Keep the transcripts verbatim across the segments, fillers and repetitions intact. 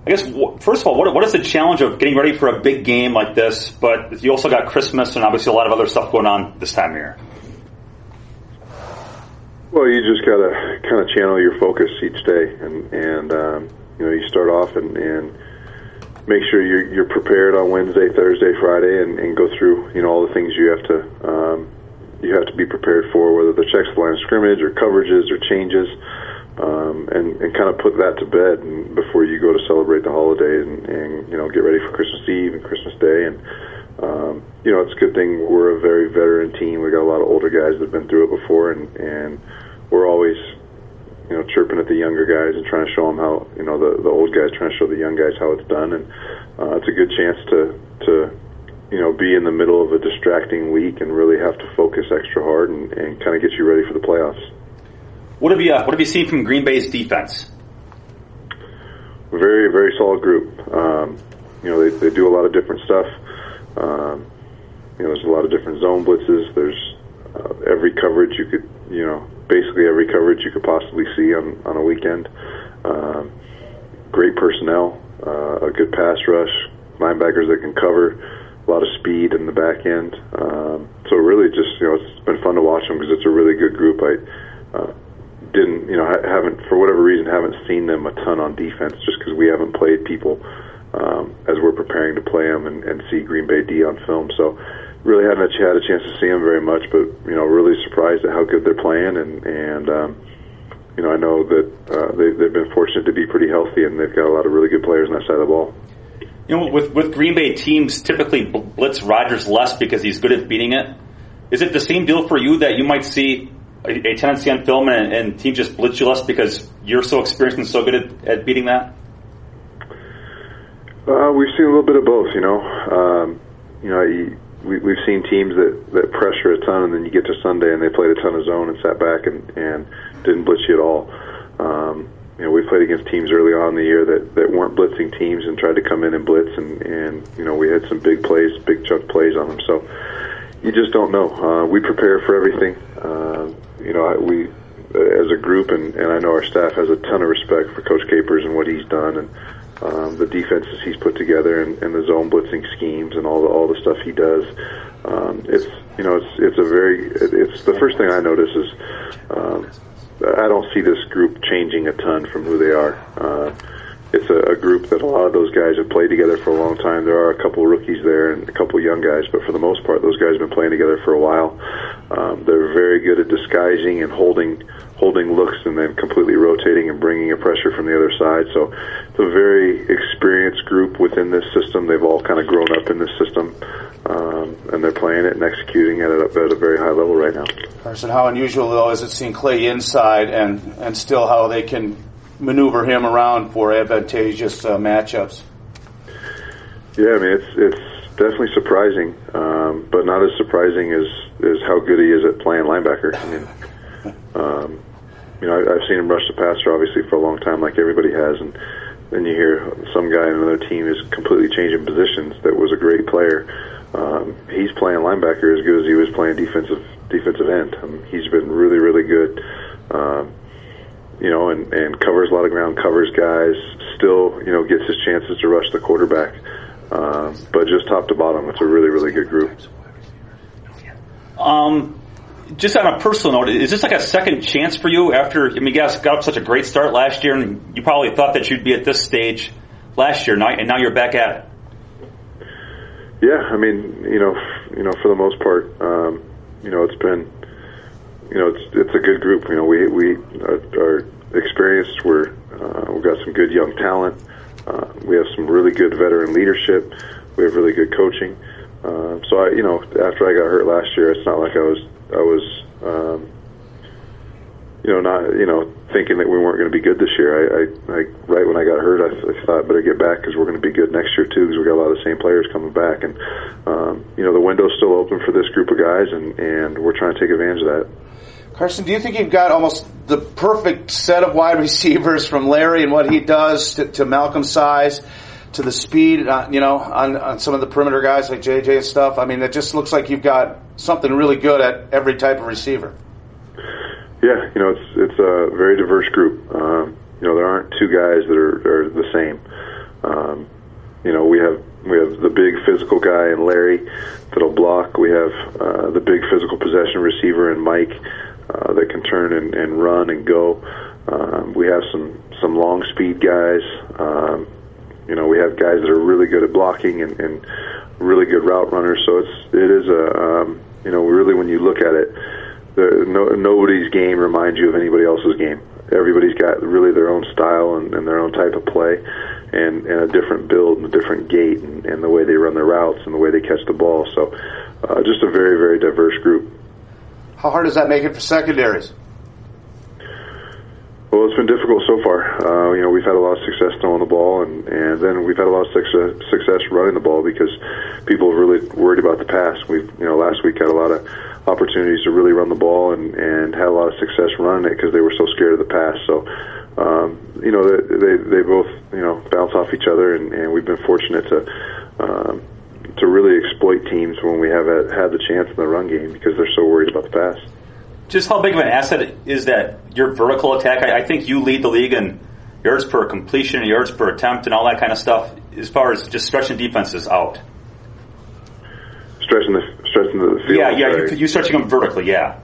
I guess, first of all, what, what is the challenge of getting ready for a big game like this, but you also got Christmas and obviously a lot of other stuff going on this time of year? Well, you just got to kind of channel your focus each day, and, and um, you know, you start off and, and make sure you're, you're prepared on Wednesday, Thursday, Friday, and, and go through, you know, all the things you have to um, you have to be prepared for, whether they're checks at the line of scrimmage or coverages or changes, um, and, and kind of put that to bed and before you go to celebrate the holiday and, and, you know, get ready for Christmas Eve and Christmas Day. And, um, you know, it's a good thing we're a very veteran team. We got a lot of older guys that have been through it before, and, and we're always, you know, chirping at the younger guys and trying to show them how, you know, the, the old guys trying to show the young guys how it's done. And uh, it's a good chance to, to, you know, be in the middle of a distracting week and really have to focus extra hard and, and kind of get you ready for the playoffs. What have you uh, What have you seen from Green Bay's defense? Very, very solid group. Um, you know, they, they do a lot of different stuff. Um, you know, there's a lot of different zone blitzes. There's uh, every coverage you could, you know, basically every coverage you could possibly see on, on a weekend. Um, great personnel, uh, a good pass rush, linebackers that can cover, a lot of speed in the back end. Um, so really just, you know, it's been fun to watch them because it's a really good group. I uh, didn't, you know, I haven't, for whatever reason, haven't seen them a ton on defense just because we haven't played people um, as we're preparing to play them and, and see Green Bay D on film. So really hadn't had a chance to see them very much, but, you know, really surprised at how good they're playing. And, and um, you know, I know that uh, they, they've been fortunate to be pretty healthy, and they've got a lot of really good players on that side of the ball. You know, with, with Green Bay teams typically blitz Rodgers less because he's good at beating it. Is it the same deal for you that you might see a, a tendency on film and, and teams just blitz you less because you're so experienced and so good at, at beating that? Uh, we've seen a little bit of both, you know. Um, you know, you, we, we've seen teams that, that pressure a ton, and then you get to Sunday and they played a ton of zone and sat back and, and didn't blitz you at all. Um, You know, we played against teams early on in the year that, that weren't blitzing teams and tried to come in and blitz, and, and you know, we had some big plays, big chunk plays on them. So you just don't know. Uh, we prepare for everything. Uh, you know, I, we as a group, and, and I know our staff has a ton of respect for Coach Capers and what he's done, and um, the defenses he's put together, and, and the zone blitzing schemes, and all the all the stuff he does. Um, it's you know, it's it's a very it's the first thing I notice is. Um, I don't see this group changing a ton from who they are. Uh, it's a, a group that a lot of those guys have played together for a long time. There are a couple of rookies there and a couple of young guys, but for the most part, those guys have been playing together for a while. Um, they're very good at disguising and holding holding looks and then completely rotating and bringing a pressure from the other side. So it's a very experienced group within this system. They've all kind of grown up in this system, um, and they're playing it and executing it at a, at a very high level right now. Carson, how unusual, though, is it seeing Clay inside and, and still how they can maneuver him around for advantageous uh, matchups? Yeah, I mean, it's it's definitely surprising, um, but not as surprising as, as how good he is at playing linebacker. I mean, um, you know, I, I've seen him rush the passer, obviously, for a long time, like everybody has, and then you hear some guy in another team is completely changing positions that was a great player. Um, he's playing linebacker as good as he was playing defensive defensive end. I mean, he's been really, really good, um, you know, and, and covers a lot of ground, covers guys, still, you know, gets his chances to rush the quarterback. Um, but just top to bottom, it's a really, really good group. Um, just on a personal note, is this like a second chance for you after, I mean, you guys got up such a great start last year, and you probably thought that you'd be at this stage last year, and now you're back at it? Yeah, I mean, you know, you know, for the most part, um, you know, it's been, you know, it's it's a good group. You know, we we are, are experienced. We're uh, we've got some good young talent. Uh, we have some really good veteran leadership. We have really good coaching. Uh, so I, you know, after I got hurt last year, it's not like I was I was, um, you know, not you know thinking that we weren't going to be good this year. I, I, I right when I got hurt, I, I thought I better get back because we're going to be good next year too, because we got a lot of the same players coming back, and um, you know the window's still open for this group of guys, and, and we're trying to take advantage of that. Carson, do you think you've got almost the perfect set of wide receivers from Larry and what he does to, to Malcolm's size, to the speed, uh, you know, on, on some of the perimeter guys like J J and stuff? I mean, it just looks like you've got something really good at every type of receiver. Yeah, you know, it's it's a very diverse group. Um, you know, there aren't two guys that are, are the same. Um, you know, we have we have the big physical guy in Larry that'll block. We have uh, the big physical possession receiver in Mike uh, that can turn and, and run and go. Um, we have some some long speed guys. Um, you know, we have guys that are really good at blocking and, and really good route runners. So it's it is a um, you know, really when you look at it, the, no, nobody's game reminds you of anybody else's game. Everybody's got really their own style and, and their own type of play, and, and a different build and a different gait, and, and the way they run their routes and the way they catch the ball. So uh, just a very, very diverse group. How hard does that make it for secondaries? Well, it's been difficult so far. Uh, you know, we've had a lot of success throwing the ball, and, and then we've had a lot of success, success running the ball because people are really worried about the pass. We've, you know, last week had a lot of opportunities to really run the ball and, and had a lot of success running it because they were so scared of the pass. So, um, you know, they, they they both, you know, bounce off each other, and, and we've been fortunate to um, to really exploit teams when we have a, had the chance in the run game because they're so worried about the pass. Just how big of an asset is that your vertical attack? I, I think you lead the league in yards per completion, yards per attempt, and all that kind of stuff as far as just stretching defenses out. Stretching the stretching the field. Yeah, yeah, you, you stretching them vertically, yeah.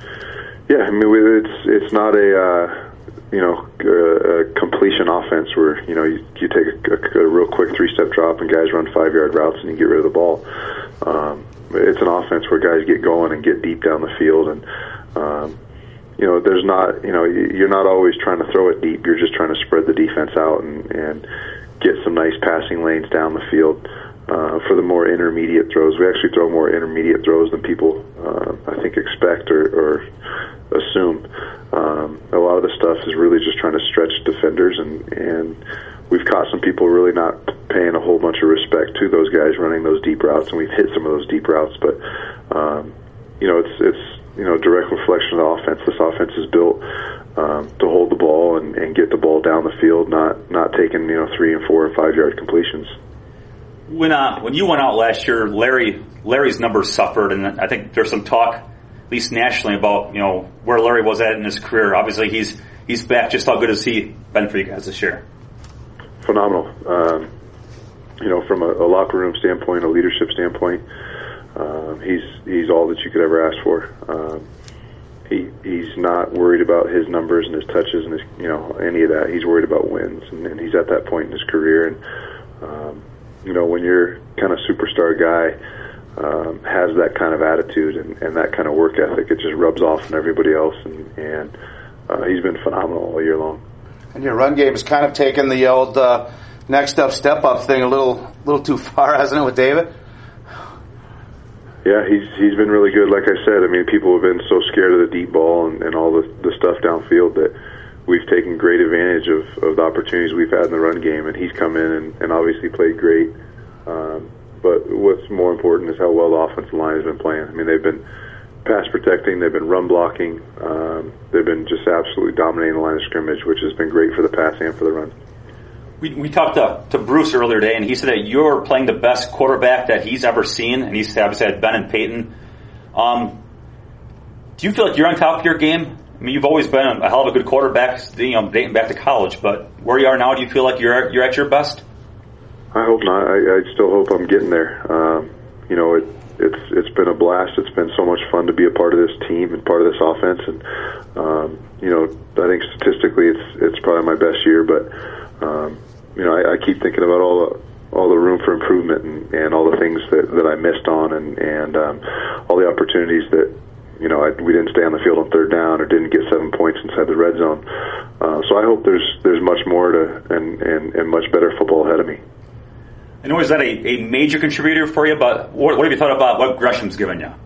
Yeah, I mean, it's it's not a uh, you know a, a completion offense where you know you, you take a, a, a real quick three step drop and guys run five yard routes and you get rid of the ball. Um, it's an offense where guys get going and get deep down the field, and um, you know there's not you know you're not always trying to throw it deep. You're just trying to spread the defense out and, and get some nice passing lanes down the field. Uh, for the more intermediate throws, we actually throw more intermediate throws than people, uh, I think, expect or, or assume. Um, a lot of the stuff is really just trying to stretch defenders, and, and we've caught some people really not paying a whole bunch of respect to those guys running those deep routes, and we've hit some of those deep routes. But um, you know, it's it's you know direct reflection of the offense. This offense is built um, to hold the ball and, and get the ball down the field, not not taking you know three and four and five yard completions. When uh, when you went out last year, Larry Larry's numbers suffered, and I think there's some talk, at least nationally, about you know where Larry was at in his career. Obviously, he's he's back. Just how good has he been for you guys this year? Phenomenal. Um, you know, from a, a locker room standpoint, a leadership standpoint, um, he's he's all that you could ever ask for. Um, he he's not worried about his numbers and his touches and his you know any of that. He's worried about wins, and, and he's at that point in his career. And um, you know, when your kind of superstar guy um, has that kind of attitude and, and that kind of work ethic, it just rubs off on everybody else. And, and uh, he's been phenomenal all year long. And your run game has kind of taken the old uh, next up, step up thing a little, little too far, hasn't it, with David? Yeah, he's he's been really good. Like I said, I mean, people have been so scared of the deep ball and, and all the the stuff downfield that we've taken great advantage of, of the opportunities we've had in the run game, and he's come in and, and obviously played great. Um, but what's more important is how well the offensive line has been playing. I mean, they've been pass protecting, they've been run blocking, um, they've been just absolutely dominating the line of scrimmage, which has been great for the pass and for the run. We, we talked to, to Bruce earlier today, and he said that you're playing the best quarterback that he's ever seen, and he's obviously had Ben and Peyton. Um, do you feel like you're on top of your game? I mean, you've always been a hell of a good quarterback, you know, dating back to college. But where you are now, do you feel like you're you're at your best? I hope not. I, I still hope I'm getting there. Um, you know, it, it's it's been a blast. It's been so much fun to be a part of this team and part of this offense. And um, you know, I think statistically, it's it's probably my best year. But um, you know, I, I keep thinking about all the all the room for improvement and, and all the things that, that I missed on, and and um, all the opportunities that. You know, I, we didn't stay on the field on third down or didn't get seven points inside the red zone. Uh, so I hope there's there's much more to and, and, and much better football ahead of me. I know, is that a, a major contributor for you? But what, what have you thought about what Gresham's given you?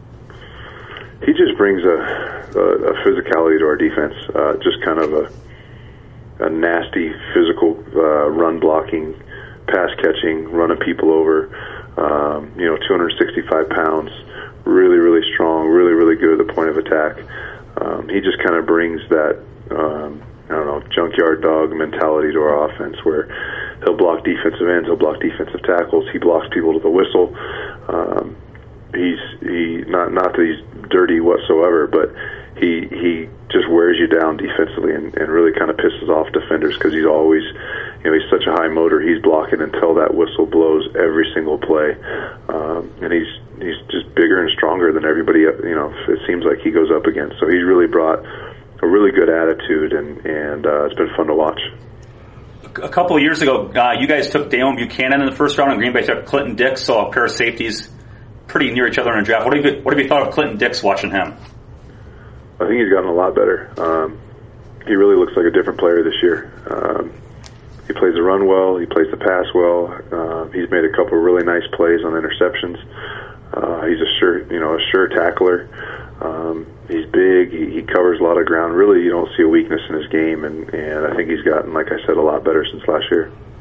He just brings a, a, a physicality to our defense, uh, just kind of a, a nasty physical uh, run blocking, pass catching, running people over. Um, you know, two hundred sixty-five pounds. Really, really strong, really, really good at the point of attack. Um, he just kind of brings that, um, I don't know, junkyard dog mentality to our offense where he'll block defensive ends, he'll block defensive tackles, he blocks people to the whistle. Um, he's he not not that he's dirty whatsoever, but he he just wears you down defensively and, and really kind of pisses off defenders because he's always, you know, he's such a high motor. He's blocking until that whistle blows every single play, um, and he's he's just bigger and stronger than everybody. You know, it seems like he goes up against. So he's really brought a really good attitude, and and uh, it's been fun to watch. A couple of years ago, uh, you guys took Damon Buchanan in the first round, and Green Bay took Clinton Dix, so a pair of safeties pretty near each other in the draft. What have you, what have you thought of Clinton Dix watching him? I think he's gotten a lot better. Um, he really looks like a different player this year. Um, he plays the run well. He plays the pass well. Uh, he's made a couple of really nice plays on interceptions. Uh, he's a sure, you know, a sure tackler. Um, he's big. He, he covers a lot of ground. Really, you don't see a weakness in his game, and, and I think he's gotten, like I said, a lot better since last year.